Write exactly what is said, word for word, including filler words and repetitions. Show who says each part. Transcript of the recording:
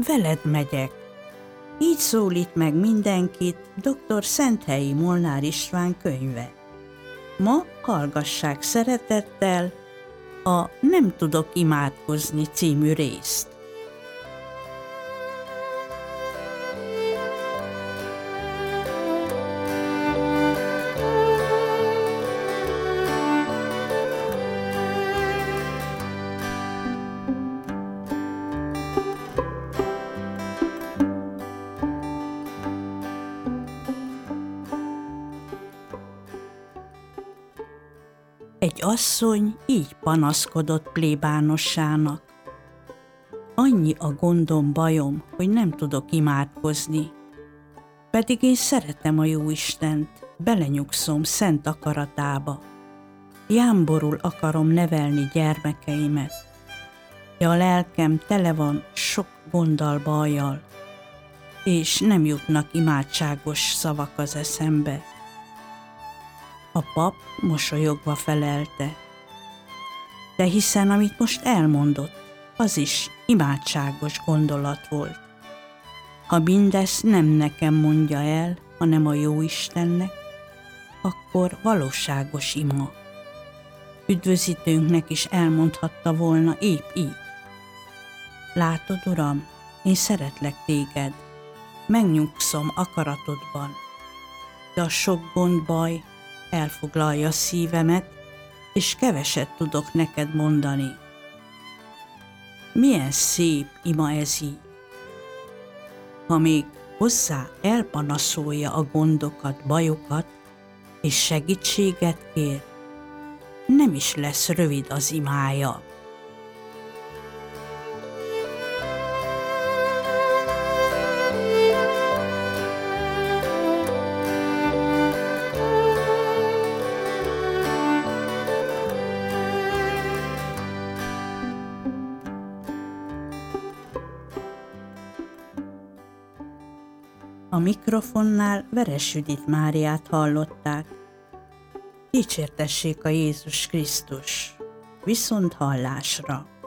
Speaker 1: veled megyek. Így szólít meg mindenkit dr. Szenthelyi Molnár István könyve. Ma hallgassák szeretettel a Nem tudok imádkozni című részt. Egy asszony így panaszkodott plébánossának. Annyi a gondom, bajom, hogy nem tudok imádkozni. Pedig én szeretem a Jóistent, belenyugszom szent akaratába. Jámborul akarom nevelni gyermekeimet. De a lelkem tele van sok gonddal, bajjal, és nem jutnak imádságos szavak az eszembe. A pap mosolyogva felelte, de hiszen amit most elmondott, az is imádságos gondolat volt. Ha mindezt nem nekem mondja el, hanem a Jóistennek, akkor valóságos ima. Üdvözítőnknek is elmondhatta volna épp így. Látod, Uram, én szeretlek téged, megnyugszom akaratodban, de a sok gond, baj elfoglalja szívemet, és keveset tudok neked mondani. Milyen szép ima ez így. Ha még hozzá elpanaszolja a gondokat, bajokat, és segítséget kér, nem is lesz rövid az imája. A mikrofonnál Veres Judit Máriát hallották. Dicsértessék a Jézus Krisztus! Viszont hallásra!